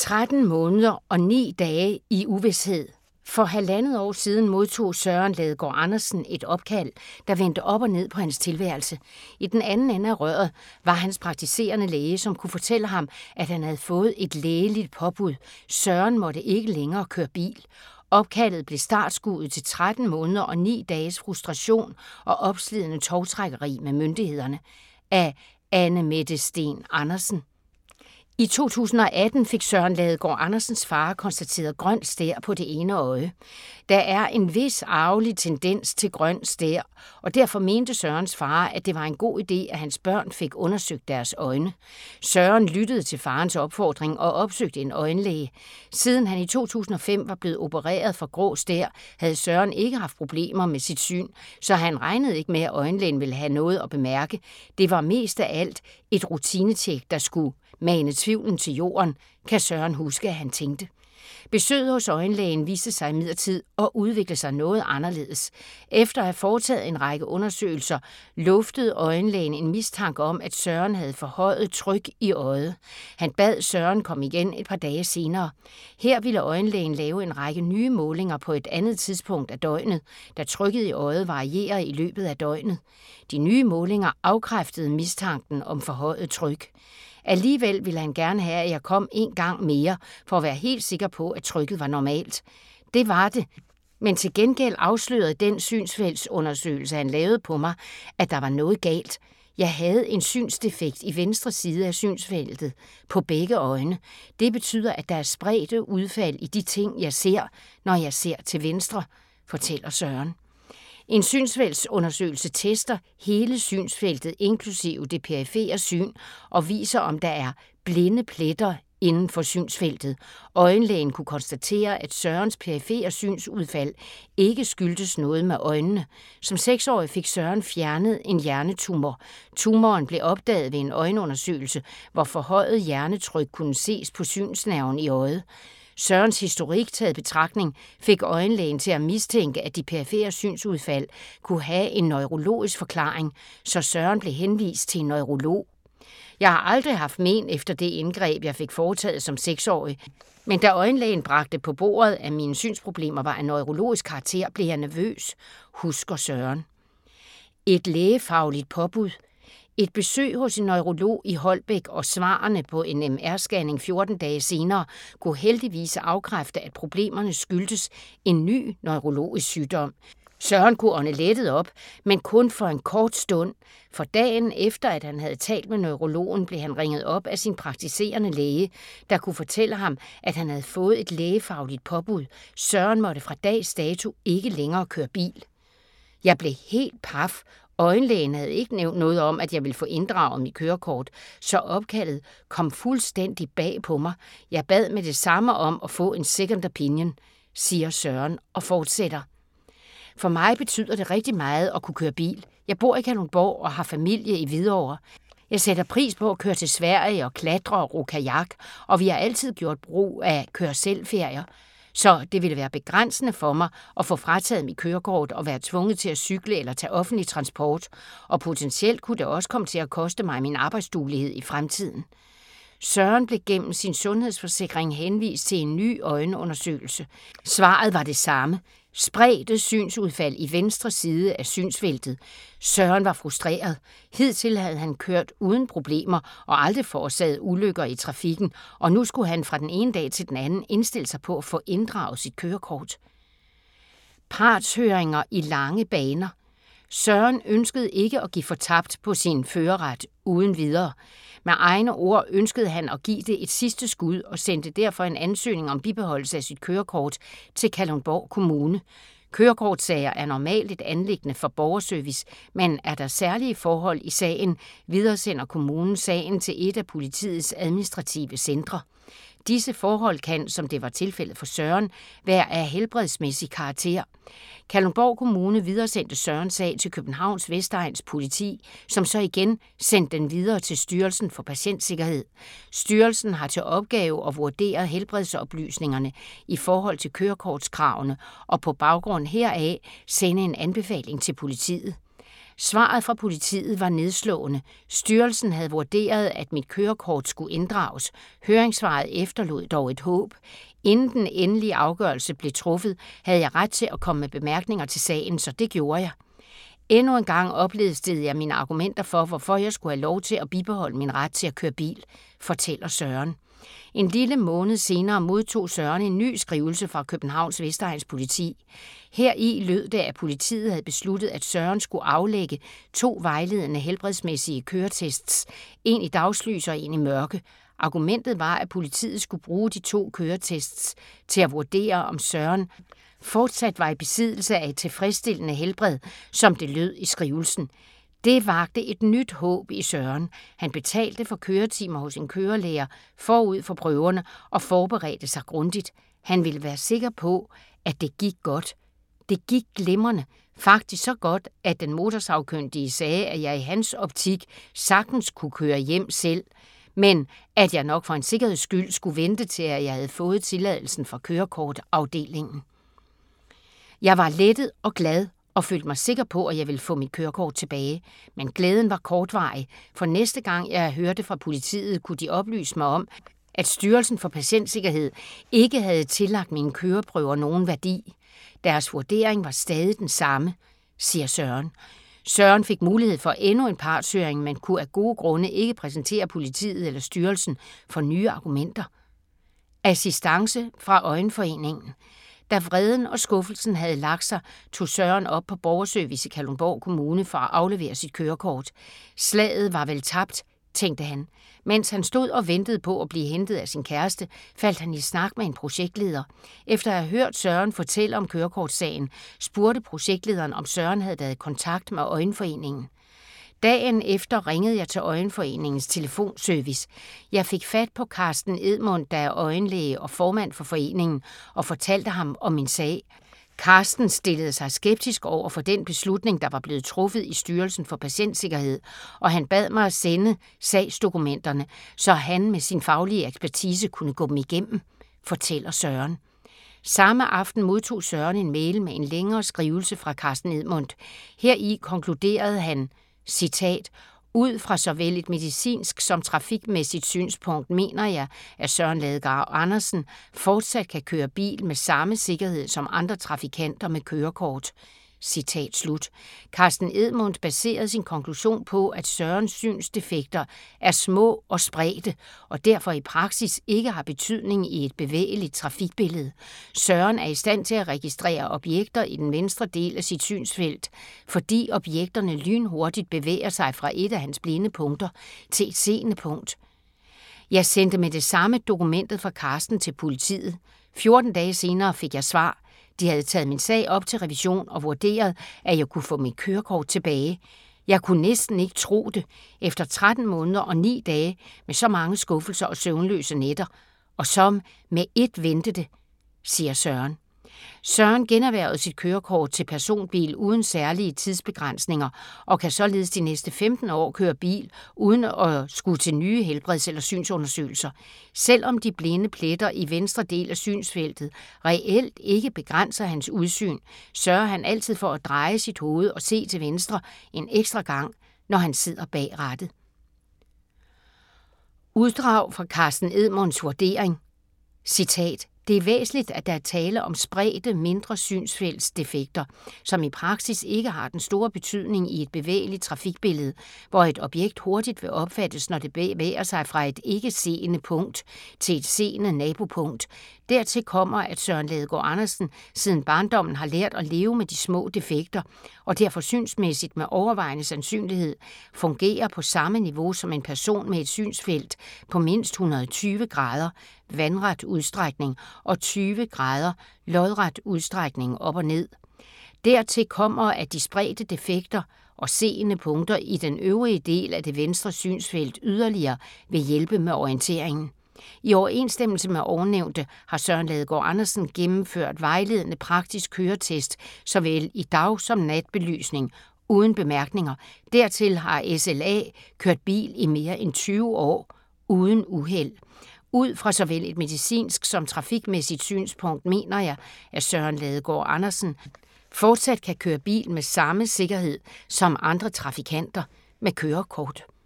13 måneder og 9 dage i uvished. For 1,5 år siden modtog Søren Ladegaard Andersen et opkald, der vendte op og ned på hans tilværelse. I den anden ende af røret var hans praktiserende læge, som kunne fortælle ham, at han havde fået et lægeligt påbud. Søren måtte ikke længere køre bil. Opkaldet blev startskuddet til 13 måneder og 9 dages frustration og opslidende tovtrækkeri med myndighederne. Af Anne Mette Steen Andersen. I 2018 fik Søren Ladegaard Andersens far konstateret grøn stær på det ene øje. Der er en vis arvelig tendens til grøn stær, og derfor mente Sørens far, at det var en god idé, at hans børn fik undersøgt deres øjne. Søren lyttede til farens opfordring og opsøgte en øjenlæge. Siden han i 2005 var blevet opereret for grå stær, havde Søren ikke haft problemer med sit syn, så han regnede ikke med, at øjenlægen ville have noget at bemærke. Det var mest af alt et rutinetjek, der skulle mane tvivlen til jorden, kan Søren huske, at han tænkte. Besøget hos øjenlægen viste sig imidlertid at udvikle sig noget anderledes. Efter at have foretaget en række undersøgelser, luftede øjenlægen en mistanke om, at Søren havde forhøjet tryk i øjet. Han bad Søren komme igen et par dage senere. Her ville øjenlægen lave en række nye målinger på et andet tidspunkt af døgnet, da trykket i øjet varierer i løbet af døgnet. De nye målinger afkræftede mistanken om forhøjet tryk. Alligevel ville han gerne have, at jeg kom en gang mere, for at være helt sikker på, at trykket var normalt. Det var det, men til gengæld afslørede den synsfeltsundersøgelse, han lavede på mig, at der var noget galt. Jeg havde en synsdefekt i venstre side af synsfeltet på begge øjne. Det betyder, at der er spredte udfald i de ting, jeg ser, når jeg ser til venstre, fortæller Søren. En synsfeltsundersøgelse tester hele synsfeltet, inklusive det perifere syn, og viser, om der er blinde pletter inden for synsfeltet. Øjenlægen kunne konstatere, at Sørens perifere synsudfald ikke skyldtes noget med øjnene. Som 6-årig fik Søren fjernet en hjernetumor. Tumoren blev opdaget ved en øjenundersøgelse, hvor forhøjet hjernetryk kunne ses på synsnerven i øjet. Sørens historik taget betragtning fik øjenlægen til at mistænke, at de perifere synsudfald kunne have en neurologisk forklaring, så Søren blev henvist til en neurolog. Jeg har aldrig haft men efter det indgreb, jeg fik foretaget som 6-årig, men da øjenlægen bragte på bordet, at mine synsproblemer var af neurologisk karakter, blev jeg nervøs, husker Søren. Et lægefagligt påbud. Et besøg hos en neurolog i Holbæk og svarene på en MR-scanning 14 dage senere kunne heldigvis afkræfte, at problemerne skyldtes en ny neurologisk sygdom. Søren kunne ånde lettet op, men kun for en kort stund. For dagen efter, at han havde talt med neurologen, blev han ringet op af sin praktiserende læge, der kunne fortælle ham, at han havde fået et lægefagligt påbud. Søren måtte fra dags dato ikke længere køre bil. Jeg blev helt paf. Øjenlægen havde ikke nævnt noget om, at jeg ville få inddraget mit kørekort, så opkaldet kom fuldstændig bag på mig. Jeg bad med det samme om at få en second opinion, siger Søren og fortsætter. For mig betyder det rigtig meget at kunne køre bil. Jeg bor i Kalundborg og har familie i Hvidovre. Jeg sætter pris på at køre til Sverige og klatre og ro kajak, og vi har altid gjort brug af kør-selv-ferier. Så det ville være begrænsende for mig at få frataget mit kørekort og være tvunget til at cykle eller tage offentlig transport, og potentielt kunne det også komme til at koste mig min arbejdsduelighed i fremtiden. Søren blev gennem sin sundhedsforsikring henvist til en ny øjenundersøgelse. Svaret var det samme. Spredte synsudfald i venstre side af synsfeltet. Søren var frustreret. Hidtil havde han kørt uden problemer og aldrig forårsaget ulykker i trafikken, og nu skulle han fra den ene dag til den anden indstille sig på at få inddraget sit kørekort. Partshøringer i lange baner. Søren ønskede ikke at give fortabt på sin førerret uden videre. Med egne ord ønskede han at give det et sidste skud og sendte derfor en ansøgning om bibeholdelse af sit kørekort til Kalundborg Kommune. Kørekortsager er normalt et anliggende for borgerservice, men er der særlige forhold i sagen, videresender kommunen sagen til et af politiets administrative centre. Disse forhold kan, som det var tilfældet for Søren, være af helbredsmæssig karakter. Kalundborg Kommune videresendte Sørens sag til Københavns Vestegns politi, som så igen sendte den videre til Styrelsen for Patientsikkerhed. Styrelsen har til opgave at vurdere helbredsoplysningerne i forhold til kørekortskravene og på baggrund heraf sende en anbefaling til politiet. Svaret fra politiet var nedslående. Styrelsen havde vurderet, at mit kørekort skulle inddrages. Høringssvaret efterlod dog et håb. Inden den endelige afgørelse blev truffet, havde jeg ret til at komme med bemærkninger til sagen, så det gjorde jeg. Endnu en gang oplistede jeg mine argumenter for, hvorfor jeg skulle have lov til at bibeholde min ret til at køre bil, fortæller Søren. En lille måned senere modtog Søren en ny skrivelse fra Københavns Vestegns politi. Heri lød det, at politiet havde besluttet, at Søren skulle aflægge 2 vejledende helbredsmæssige køretests, en i dagslys og en i mørke. Argumentet var, at politiet skulle bruge de 2 køretests til at vurdere, om Søren fortsat var i besiddelse af et tilfredsstillende helbred, som det lød i skrivelsen. Det vakte et nyt håb i Søren. Han betalte for køretimer hos en kørelærer forud for prøverne og forberedte sig grundigt. Han ville være sikker på, at det gik godt. Det gik glimrende. Faktisk så godt, at den motorsagkyndige sagde, at jeg i hans optik sagtens kunne køre hjem selv, men at jeg nok for en sikkerheds skyld skulle vente til, at jeg havde fået tilladelsen fra kørekortafdelingen. Jeg var lettet og glad og følte mig sikker på, at jeg ville få mit kørekort tilbage. Men glæden var kortvarig, for næste gang jeg hørte fra politiet, kunne de oplyse mig om, at Styrelsen for Patientsikkerhed ikke havde tillagt mine køreprøver nogen værdi. Deres vurdering var stadig den samme, siger Søren. Søren fik mulighed for endnu en partshøring, men kunne af gode grunde ikke præsentere politiet eller styrelsen for nye argumenter. Assistance fra Øjenforeningen. Da vreden og skuffelsen havde lagt sig, tog Søren op på borgerservice i Kalundborg Kommune for at aflevere sit kørekort. Slaget var vel tabt, tænkte han. Mens han stod og ventede på at blive hentet af sin kæreste, faldt han i snak med en projektleder. Efter at have hørt Søren fortælle om kørekortsagen, spurgte projektlederen, om Søren havde været i kontakt med Øjenforeningen. Dagen efter ringede jeg til Øjenforeningens telefonservice. Jeg fik fat på Carsten Edmund, der er øjenlæge og formand for foreningen, og fortalte ham om min sag. Carsten stillede sig skeptisk over for den beslutning, der var blevet truffet i Styrelsen for Patientsikkerhed, og han bad mig at sende sagsdokumenterne, så han med sin faglige ekspertise kunne gå dem igennem, fortæller Søren. Samme aften modtog Søren en mail med en længere skrivelse fra Carsten Edmund. Heri konkluderede han, citat, ud fra såvel et medicinsk som trafikmæssigt synspunkt mener jeg, at Søren Ladegaard Andersen fortsat kan køre bil med samme sikkerhed som andre trafikanter med kørekort. Citat slut. Carsten Edmund baserede sin konklusion på, at Sørens synsdefekter er små og spredte, og derfor i praksis ikke har betydning i et bevægeligt trafikbillede. Søren er i stand til at registrere objekter i den venstre del af sit synsfelt, fordi objekterne lynhurtigt bevæger sig fra et af hans blinde punkter til et seende punkt. Jeg sendte med det samme dokumentet fra Carsten til politiet. 14 dage senere fik jeg svar. De havde taget min sag op til revision og vurderet, at jeg kunne få mit kørekort tilbage. Jeg kunne næsten ikke tro det, efter 13 måneder og 9 dage med så mange skuffelser og søvnløse nætter. Og som med ét ventede, siger Søren. Søren generhvervede sit kørekort til personbil uden særlige tidsbegrænsninger og kan således de næste 15 år køre bil uden at skulle til nye helbreds- eller synsundersøgelser. Selvom de blinde pletter i venstre del af synsfeltet reelt ikke begrænser hans udsyn, sørger han altid for at dreje sit hoved og se til venstre en ekstra gang, når han sidder bag rattet. Uddrag fra Carsten Edmunds vurdering. Citat. Det er væsentligt, at der er tale om spredte, mindre synsfeltsdefekter, som i praksis ikke har den store betydning i et bevægeligt trafikbillede, hvor et objekt hurtigt vil opfattes, når det bevæger sig fra et ikke-seende punkt til et seende nabopunkt. Dertil kommer, at Søren Ladegaard Andersen siden barndommen har lært at leve med de små defekter, og derfor synsmæssigt med overvejende sandsynlighed fungerer på samme niveau som en person med et synsfelt på mindst 120 grader vandret udstrækning og 20 grader lodret udstrækning op og ned. Dertil kommer, at de spredte defekter og seende punkter i den øvrige del af det venstre synsfelt yderligere vil hjælpe med orienteringen. I overensstemmelse med ovennævnte har Søren Ladegaard Andersen gennemført vejledende praktisk køretest såvel i dag- som natbelysning uden bemærkninger. Dertil har SLA kørt bil i mere end 20 år uden uheld. Ud fra såvel et medicinsk som trafikmæssigt synspunkt mener jeg, at Søren Ladegaard Andersen fortsat kan køre bil med samme sikkerhed som andre trafikanter med kørekort.